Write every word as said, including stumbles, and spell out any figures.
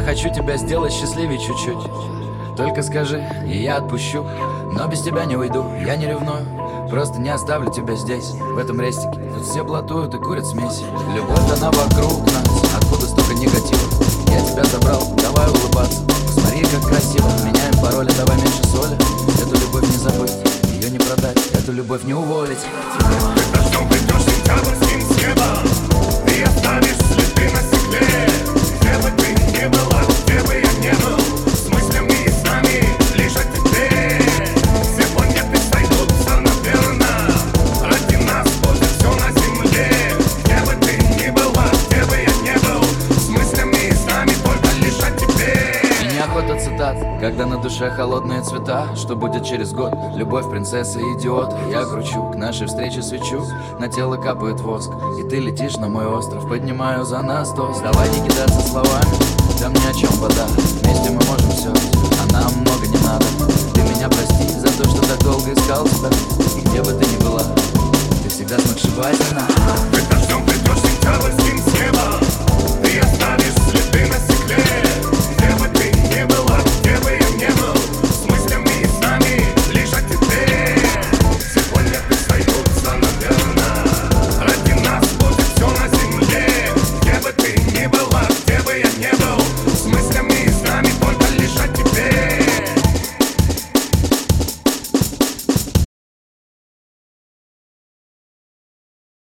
хочу тебя сделать счастливее чуть-чуть. Только скажи, и я отпущу. Но без тебя не уйду, я не ревную. Просто не оставлю тебя здесь, в этом рестике. Тут все блатуют и курят смеси. Любовь, она вокруг нас, откуда столько негатива. Я тебя забрал, давай улыбаться. Посмотри, как красиво, меняем пароли, давай меньше соли. Эту любовь не забыть, ее не продать, эту любовь не уволить. Ты дождем придешь сентябрьским с неба, и оставишь следы на стекле. Где бы ты ни была, где бы я не был, с мыслями и снами лишь о тебе. Все планеты сойдутся, наверно, ради нас будет все на земле. Где бы ты ни была, где бы я не был, с мыслями и снами только лишь о тебе. И неохота цитат, когда на душе холодные цвета. Что будет через год? Любовь принцессы и идиота. Я кручу, к нашей встрече свечу, на тело капает воск, и ты летишь на мой остров. Поднимаю за нас тост. Давай не кидаться словами, там ни о чем вода. Вместе мы можем все, а нам много не надо. Ты меня прости за то, что так долго искал тебя. И где бы ты ни была, ты всегда сногсшибательна.